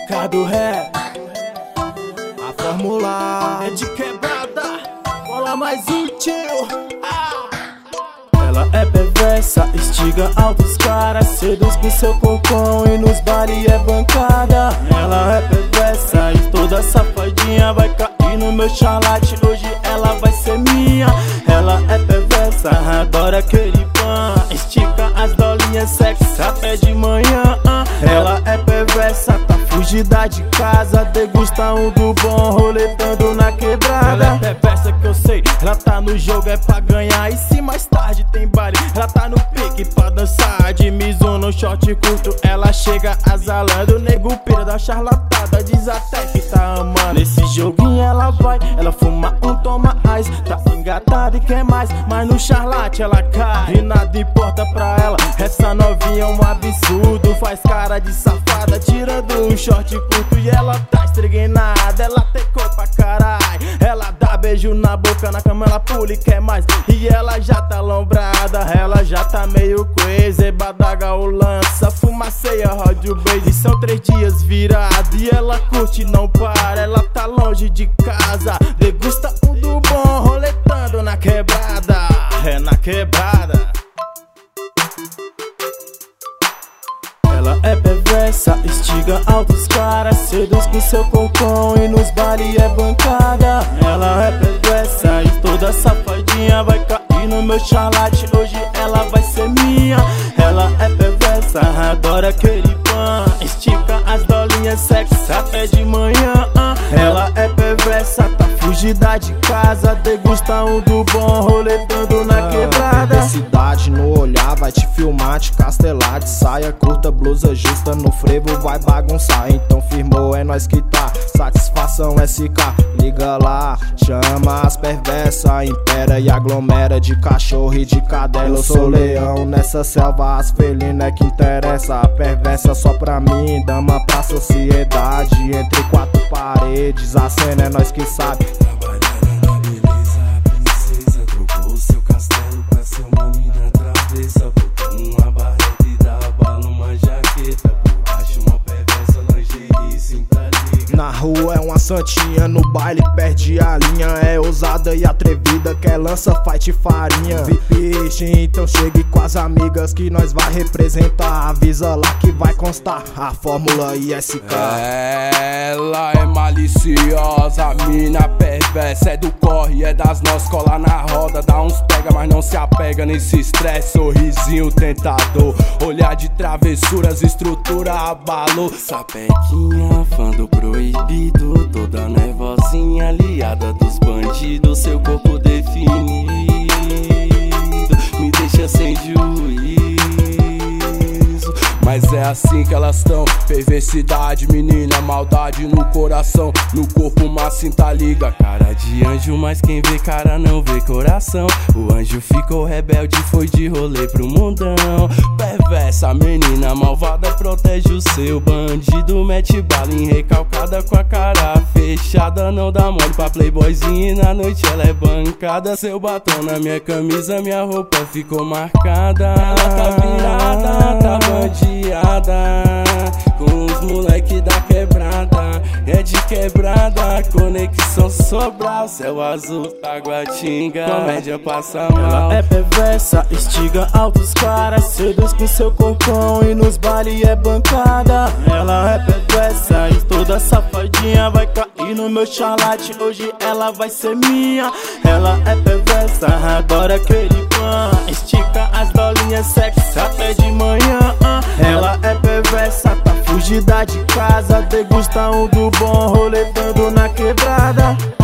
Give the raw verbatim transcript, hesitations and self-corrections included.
Ricardo Ré, a fórmula é de quebrada, bola mais útil. ah. Ela é perversa, instiga altos caras, seduz com seu corpão e nos baile é bancada. Ela é perversa e toda safadinha vai cair no meu chalate, hoje ela vai ser minha. Ela é perversa, adora aquele pan, estica as dolinhas sexy até de manhã. Ela é perversa, tá fugida de casa, degusta um do bom, roletando na quebrada. Ela é perversa que eu sei, ela tá no jogo é pra ganhar, e se mais tarde tem baile, ela tá no pique pra dançar. De Mizuno, short curto, ela chega azalando, nego pira da charlatada, diz até que tá amando. Nesse joguinho ela vai, ela fuma um, toma ice, tá engatada e quer mais, mas no charlate ela cai, e nada importa pra ela. Essa novinha é um absurdo, faz cara de safada, tirando um short curto e ela tá estreguenada. Ela tem cor pra caralho, ela dá beijo na boca, na cama ela pula e quer mais, e ela já tá lombrada, ela já tá meio crazy, badaga ou lança, fumaceia, rode o base. São três dias virado e ela curte não para, ela tá longe de casa, degusta um do bom, roletando na quebrada, é na quebrada. Ela é perversa, instiga altos caras, seduz com seu corpão e nos baile é bancada. Ela é perversa e toda safadinha vai cair no meu chalate, hoje ela vai ser minha. Ela é perversa, adora aquele pan, estica as dolinhas sexy até de manhã. Ela é perversa, tá fugida de casa, degusta um do bom, roletando na quebrada. Perversidade no olhar, vai te filmar, te castelar, de saia curta, blusa justa, no frevo vai bagunçar. Então firmou, é nós que tá, satisfação S K, liga lá, chama as perversas, impera e aglomera de cachorro e de cadela. Eu sou leão nessa selva, as felinas é que interessa, a perversa só pra mim, dama pra sociedade, entre quatro paredes, a cena é nós que sabe. Trabalhando na beleza, a princesa trocou seu castelo pra ser uma mina travessa, botou uma barreta e dá bala, uma jaqueta, por baixo uma perversa lingerie sem liga. Na rua é uma santinha, no baile perde a linha, é ousada e atrevida, quer lança, fight farinha. V I P, então chegue com as amigas que nós vai representar, avisa lá que vai constar a fórmula I S K. Ela é maliciosa, mina perversa, é do corre, é das nós, cola na roda, dá uns pega, mas não se apega, nem se estressa, sorrisinho tentador, olhar de travessuras, estrutura abalou. Sapequinha, fã do proibido, toda nervosinha, aliada dos bandidos, seu corpo definido me deixa sem juízo. Mas é assim que elas tão, perversidade, menina, maldade no coração, no corpo uma cinta liga, cara de anjo, mas quem vê cara não vê coração. O anjo ficou rebelde, foi de rolê pro mundão. Perversa, menina malvada, protege o seu bandido, mete bala em recalcada com a cara fechada, não dá mole pra playboyzinha e na noite ela é bancada. Seu batom na minha camisa, minha roupa ficou marcada. Ela tá virada, tá bandiada, com os moleque da quebrada, é de quebrada, conexão Sobral, céu azul, Taguatinga, comédia passa mal. Ela é perversa, instiga altos caras, seduz com seu corpão e nos baile é bancada. Ela é perversa e toda safadinha vai cair no meu chalate, hoje ela vai ser minha. Ela é perversa, adora aquele pan, estica as dolinhas sexy até de manhã. Ela é perversa, tá fugida de casa, degusta um do bom, roletando na quebrada.